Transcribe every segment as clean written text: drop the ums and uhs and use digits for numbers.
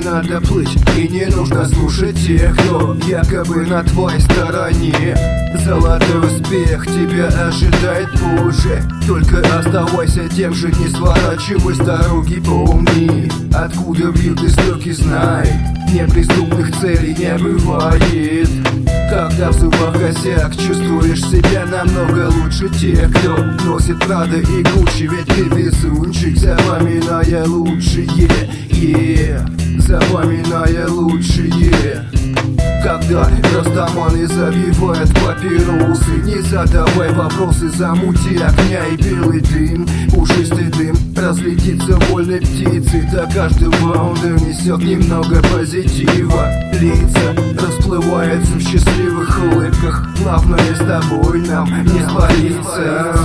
надо плыть, и не нужно слушать тех, кто якобы на твоей стороне. Золотой успех тебя ожидает позже, только оставайся тем же, не сворачивай с дороги. Помни, откуда бьют истоки, знай, неприступных целей не бывает. Когда в зубах косяк, чувствуешь себя намного лучше тех, кто носит Прада и Гуччи. Ведь ты везунчик, запоминая лучшее, запоминая лучшее. Когда растаманы забивают папиросы, не задавай вопросы, замути огня и белый дым. Пушистый дым разлетится вольной птицей, до каждого раунда несет немного позитива. Лица расплываются в счастливых улыбках, главное с тобой нам не спалиться.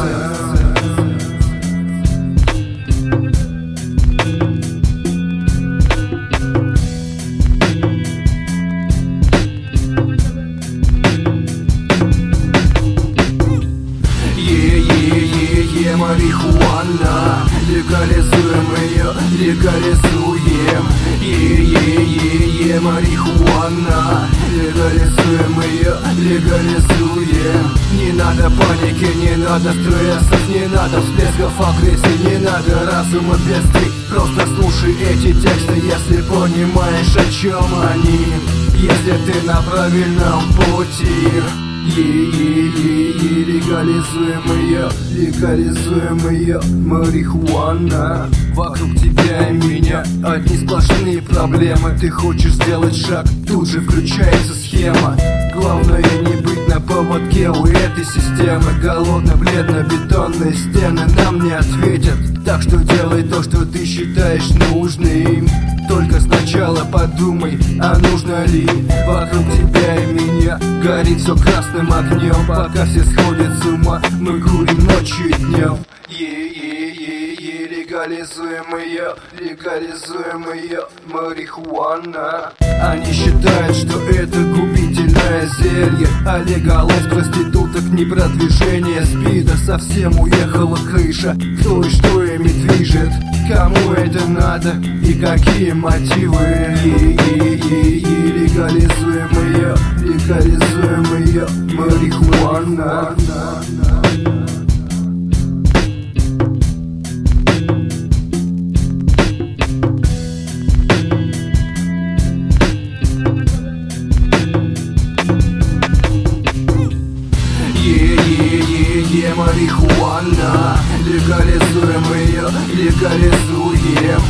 Марихуана, легализуем ее, легализуем. Марихуана, легализуем ее, легализуем. Не надо паники, не надо стрессов, не надо всплесков агрессии, не надо разума бедствий. Просто слушай эти тексты, если понимаешь, о чем они, если ты на правильном пути. Легализуем ее, марихуана. Вокруг тебя и меня одни сплошные проблемы. Ты хочешь сделать шаг, тут же включается схема. Главное не быть на поводке у этой системы. Голодно-бледно-бетонные стены нам не ответят. Так что делай то, что ты считаешь нужным. Только сначала подумай, а нужно ли. Вокруг тебя и меня горит все красным огнем. Пока все сходят с ума, мы курим ночью и днем. Легализуем ее, марихуана. Они считают, что это губительное зелье, а легалайз проституток не продвижение спида. Совсем уехала крыша, кто и что ими движет, кому это надо и какие мотивы. Легализуем ее, марихуана. Марихуана, легализуем ее, легализуем.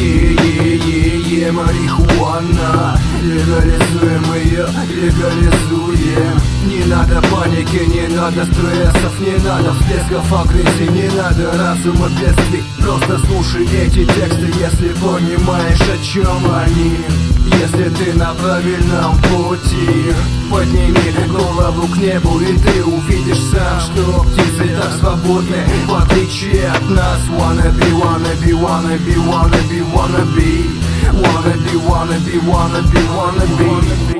Марихуана, легализуем ее, легализуем. Не надо паники, не надо стрессов, не надо всплесков агрессии, не надо разума бедствий. Просто слушай эти тексты, если понимаешь, о чем они, если ты на правильном пути. Подними голову к небу, и ты увидишь сам, что птицы так свободны, в отличие от нас. Wanna be, wanna be, wanna be, wanna be, wanna be, wanna be, wanna be, wanna be, wanna be.